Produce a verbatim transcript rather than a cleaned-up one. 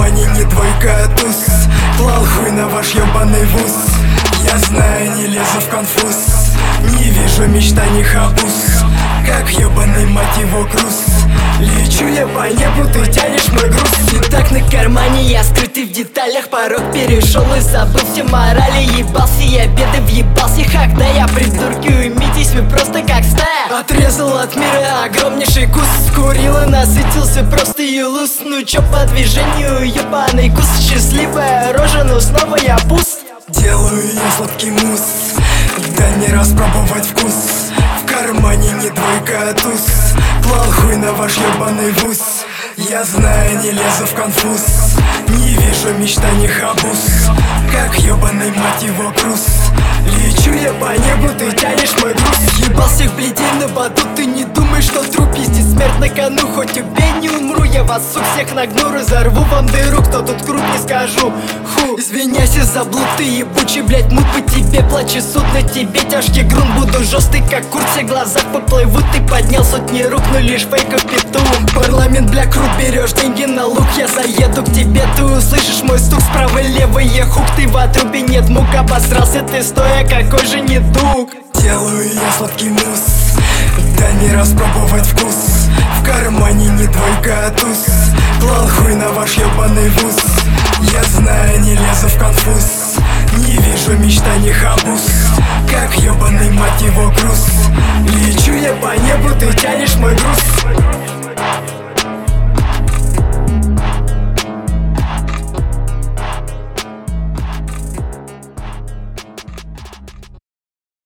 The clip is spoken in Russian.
кармане не двойка, а туз. Клал хуй на ваш ебаный вуз. Я знаю, не лезу в конфуз. Не вижу мечтаний обуз. Как ебаный мать его груз. Лечу я по небу, ты тянешь мой груз. И так на кармане я скрытый в деталях. Порог перешел и забыл все морали. Ебался я, беды въебался. Когда я придурки, уймитесь, вы просто как стая. Отрезал от мира огромнейший кус. Скурил и насытился, просто юлус. Ну чё по движению, ебаный кус. Счастливая рожа, но снова я пуст. Делаю я сладкий мусс. Да не распробовать вкус. В кармане не двойка, а туз. Клал хуй на ваш ебаный вуз. Я знаю, не лезу в конфуз. Не вижу мечтаний обуз. Как ебаный мать его груз. Лечу я по небу, ты тянешь мой груз. Ебал всех блядей на батут, ты не думай, что труп пиздит. Смерть на кону, хоть убей, не умру. Я вас, сук, всех нагну, разорву вам дыру. Кто тут крут, не скажу. Ху, извиняйся за блуд, ты ебучий, блядь, мут. По тебе плачу, суд на тебе тяжкий грунт. Буду жесткий, как курт, все глаза поплывут. Ты поднял сотни рук, но лишь фейков петух. Парламент, бля, крут, берешь деньги на лук. Я заеду к тебе, ты услышишь мой стук. Справа левый хук, ты в отрубе, нет мук. Обосрался ты стоя, какой же недуг. Делаю я сладкий мусс. Да не распробовать вкус. В кармане не двойка, а туз. Клал хуй на ваш ебаный вуз. Я знаю, не лезу в конфуз. Не вижу мечтаний обуз. Как ебаный мать его груз. Лечу я по небу, ты тянешь мой груз.